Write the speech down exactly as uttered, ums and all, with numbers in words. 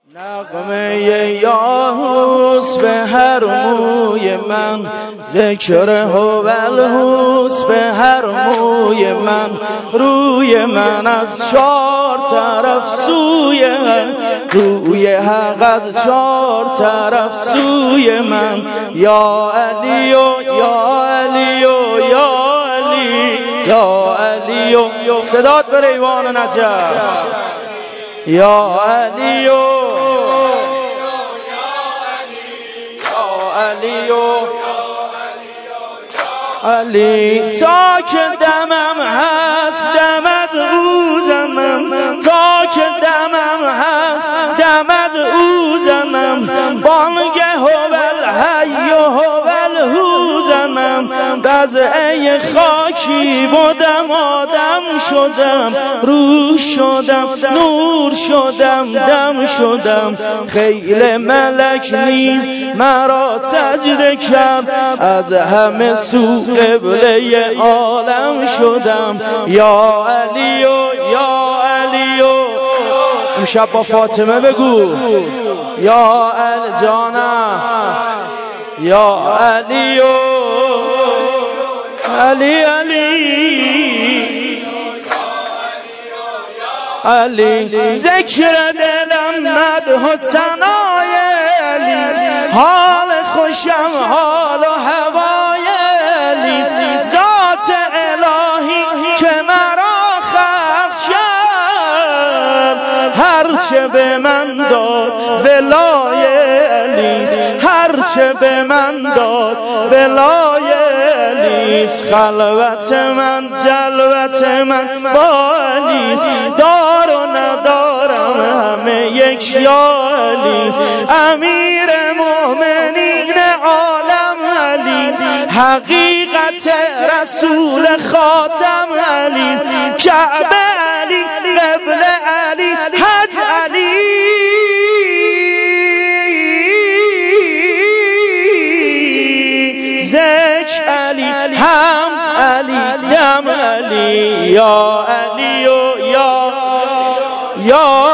نغمه یاهوس به هر موی من، ذکر هوالهوس به هر موی من، روی من از چار طرف سوی روی حق از چار طرف سوی من. یا علی و یا علی و یا علی یا علی و صدات بر ایوان نجف. یا علی و علی و علی تا که دمم هست دمت او زنم، تا که دمم هست دمت او زنم، بانگه هوال حی و هوال هو زنم. از ای خاکی بودم آدم شدم، روح شدم نور شدم دم شدم، خیل ملک نیز مرا سجده کرد، از همه سو قبله عالم شدم. یا علی و یا علی و امشب با فاطمه بگو یا علی جانم، یا علی و علی علی علی. ذکر دلم مدح و ثنای علی، حال خوشم حال و هوای علی، ذات الهی که مرا خلق کرد، هرچه به من داد ولای علی، هرچه به من داد ولای علی. خلوت من جلوت من با علی، دار و ندارم همه یک یا علی. امیر مومنین عالم علی، حقیقت رسول خاتم علی، کعبه علی قبل علی حج علی. ذکر علی هم علی دم علی. یا علی و یا یا